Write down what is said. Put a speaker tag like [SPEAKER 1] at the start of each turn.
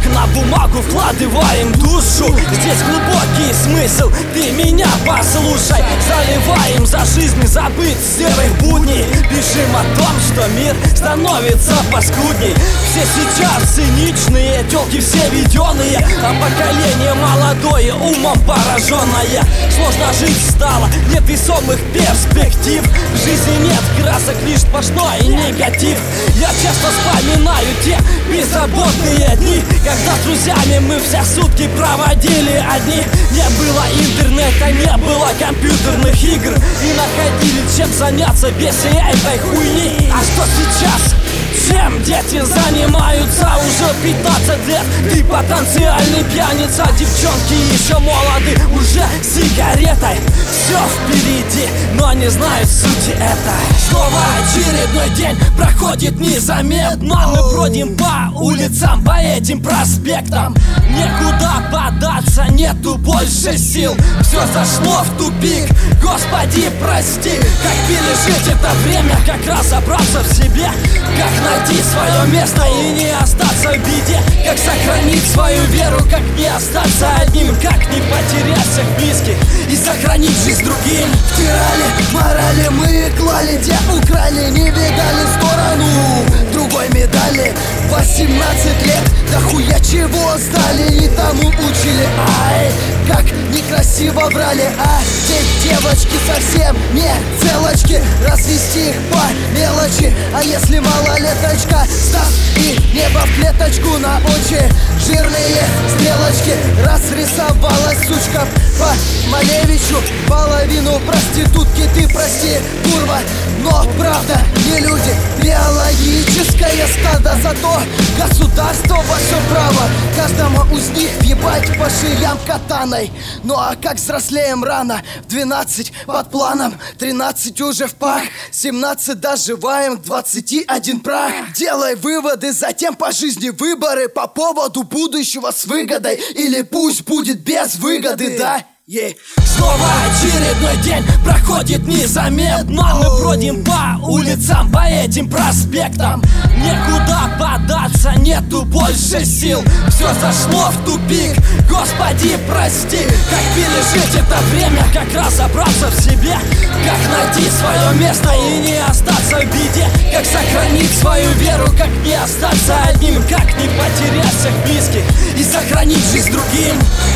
[SPEAKER 1] на бумагу вкладываем душу. Здесь глубокий смысл, ты меня послушай. Заливаем за жизнь забыть серых будней. Пишем о том, что мир становится паскудней. Все сейчас циничные, тёлки все ведёные, а поколение молодое, умом пораженное. Сложно жить стало, нет весомых перспектив. В жизни нет красок, лишь сплошной негатив. Я часто вспоминаю те беззаботные дни, когда с друзьями мы все сутки проводили одни. Не было интернета, не было компьютерных игр, и находили чем заняться без всей этой хуйни. А что сейчас? Чем дети занимаются уже 15 лет? Ты потенциальный пьяница, девчонки еще молоды, уже сигаретой. Все впереди, но не знают сути этой. Снова очередной день проходит незаметно. Мы бродим по улицам, по этим проспектам. Некуда податься, нету больше сил. Все зашло в тупик, Господи, прости. Как пережить это время, как разобраться в себе, как найти свое место и не остаться в беде, как сохранить свою веру, как не остаться одним, как не потерять всех близких и сохранить жизнь другим.
[SPEAKER 2] Втирали морали, мы клали, где украли, не видали сторону другой медали. 18 лет, да хуя чего сдали, и тому учили. Ай, как некрасиво врали, а те девочки совсем не целочки. Развести их по мелочи, а если малолеточка, став и небо в клеточку на очи. Жирные стрелочки, разрисовалась сучка по Малевичу. Половину проститутки ты прости, курва, но правда не люди, биологическое стадо. Зато государство во всем право каждому из них въебать по шеям катаной. Ну а как взрослеем рано, в 12 под планом, 13 уже в пах, 17 доживаем, 21 прах. Делай выводы, затем по жизни выборы по поводу будущего с выгодой, или пусть будет без выгоды, да?
[SPEAKER 1] Снова очередной день проходит незаметно. Мы бродим по улицам, по этим проспектам. Некуда податься, нету больше сил. Все зашло в тупик, Господи, прости. Как пережить это время, как разобраться в себе, как найти свое место и не остаться в беде, как сохранить свою веру, как не остаться одним, как не потерять всех близких и сохранить жизнь другим.